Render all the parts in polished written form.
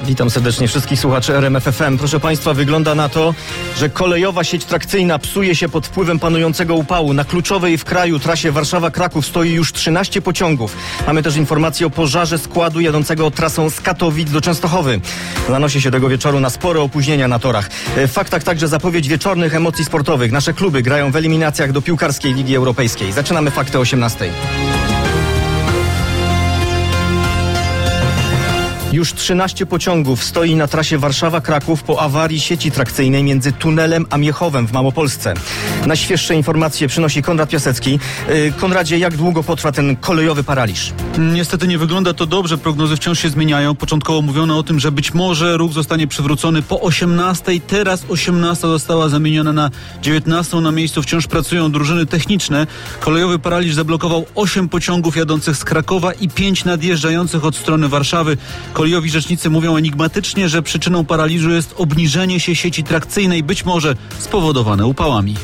Witam serdecznie wszystkich słuchaczy RMF FM. Proszę Państwa, wygląda na to, że kolejowa sieć trakcyjna psuje się pod wpływem panującego upału. Na kluczowej w kraju trasie Warszawa-Kraków stoi już 13 pociągów. Mamy też informację o pożarze składu jadącego trasą z Katowic do Częstochowy. Zanosi się tego wieczoru na spore opóźnienia na torach. W faktach także zapowiedź wieczornych emocji sportowych. Nasze kluby grają w eliminacjach do piłkarskiej Ligi Europejskiej. Zaczynamy fakty o 18:00. Już 13 pociągów stoi na trasie Warszawa-Kraków po awarii sieci trakcyjnej między Tunelem a Miechowem w Małopolsce. Najświeższe informacje przynosi Konrad Piasecki. Konradzie, jak długo potrwa ten kolejowy paraliż? Niestety nie wygląda to dobrze. Prognozy wciąż się zmieniają. Początkowo mówiono o tym, że być może ruch zostanie przywrócony po 18:00. Teraz 18:00 została zamieniona na 19:00. Na miejscu wciąż pracują drużyny techniczne. Kolejowy paraliż zablokował 8 pociągów jadących z Krakowa i 5 nadjeżdżających od strony Warszawy. Kolejowi rzecznicy mówią enigmatycznie, że przyczyną paraliżu jest obniżenie się sieci trakcyjnej, być może spowodowane upałami.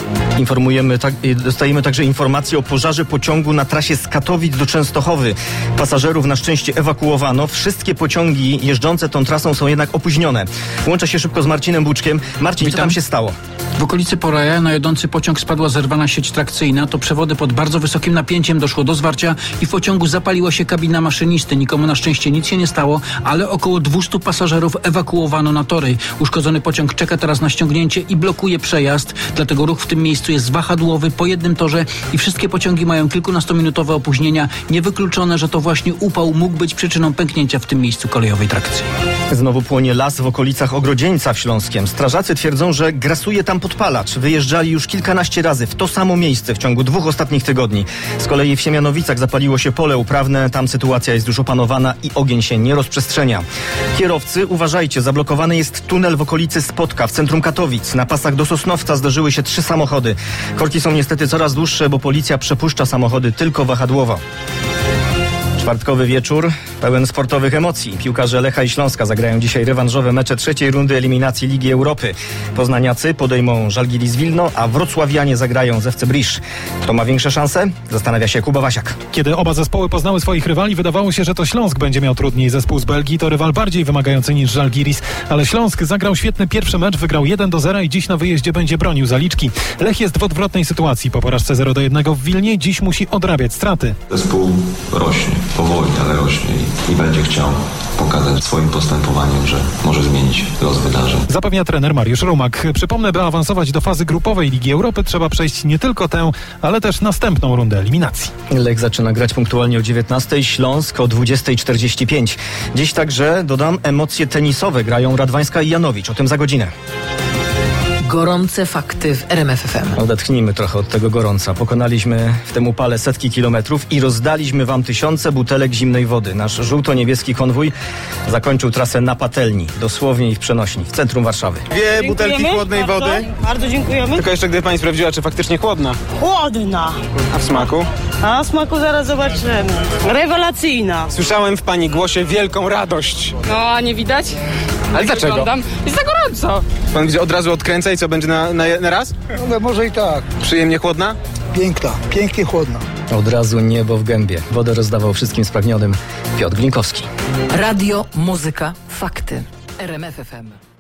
Dostajemy także informacje o pożarze pociągu na trasie z Katowic do Częstochowy. Pasażerów na szczęście ewakuowano. Wszystkie pociągi jeżdżące tą trasą są jednak opóźnione. Łączę się szybko z Marcinem Buczkiem. Marcin, co tam się stało? W okolicy Poraja na jadący pociąg spadła zerwana sieć trakcyjna. To przewody pod bardzo wysokim napięciem doszło do zwarcia i w pociągu zapaliła się kabina maszynisty. Nikomu na szczęście nic się nie stało, ale około 200 pasażerów ewakuowano na tory. Uszkodzony pociąg czeka teraz na ściągnięcie i blokuje przejazd. Dlatego ruch w tym miejscu jest wahadłowy po jednym torze i wszystkie pociągi mają kilkunastominutowe opóźnienia. Niewykluczone, że to właśnie upał mógł być przyczyną pęknięcia w tym miejscu kolejowej trakcji. Znowu płonie las w okolicach Ogrodzieńca w Śląskiem. Strażacy twierdzą, że grasuje tam podpalacz. Wyjeżdżali już kilkanaście razy w to samo miejsce w ciągu 2 ostatnich tygodni. Z kolei w Siemianowicach zapaliło się pole uprawne. Tam sytuacja jest już opanowana i ogień się nie rozprzestrzenia. Kierowcy, uważajcie, zablokowany jest tunel w okolicy Spodka w centrum Katowic. Na pasach do Sosnowca zderzyły się 3 samochody. Korki są niestety coraz dłuższe, bo policja przepuszcza samochody tylko wahadłowo. Czwartkowy wieczór pełen sportowych emocji. Piłkarze Lecha i Śląska zagrają dzisiaj rewanżowe mecze trzeciej rundy eliminacji Ligi Europy. Poznaniacy podejmą Żalgiris Wilno, a wrocławianie zagrają z FC Brisz. Kto ma większe szanse? Zastanawia się Kuba Wasiak. Kiedy oba zespoły poznały swoich rywali, wydawało się, że to Śląsk będzie miał trudniej. Zespół z Belgii to rywal bardziej wymagający niż Żalgiris, ale Śląsk zagrał świetny pierwszy mecz, wygrał 1-0 i dziś na wyjeździe będzie bronił zaliczki. Lech jest w odwrotnej sytuacji. Po porażce 0-1 w Wilnie dziś musi odrabiać straty. Zespół rośnie, powoli, ale rośnie i będzie chciał pokazać swoim postępowaniem, że może zmienić los wydarzeń. Zapewnia trener Mariusz Rumak. Przypomnę, by awansować do fazy grupowej Ligi Europy, trzeba przejść nie tylko tę, ale też następną rundę eliminacji. Lech zaczyna grać punktualnie o 19:00, Śląsk o 20:45. Dziś także, dodam, emocje tenisowe grają Radwańska i Janowicz. O tym za godzinę. Gorące fakty w RMF FM. Odetchnijmy trochę od tego gorąca. Pokonaliśmy w tym upale setki kilometrów i rozdaliśmy wam tysiące butelek zimnej wody. Nasz żółto-niebieski konwój zakończył trasę na patelni, dosłownie i w przenośni, w centrum Warszawy. 2 butelki chłodnej wody. Bardzo dziękujemy. Tylko jeszcze gdyby pani sprawdziła, czy faktycznie chłodna. Chłodna. A w smaku? A smaku zaraz zobaczymy. Rewelacyjna. Słyszałem w pani głosie wielką radość. No, a nie widać? Ale dlaczego? Wyglądam. Jest za gorąco. Pan widzę, od razu odkręca i co, będzie na raz? No może i tak. Przyjemnie chłodna? Piękna, pięknie chłodna. Od razu niebo w gębie. Wodę rozdawał wszystkim spragnionym Piotr Glinkowski. Radio, muzyka, fakty. RMF FM.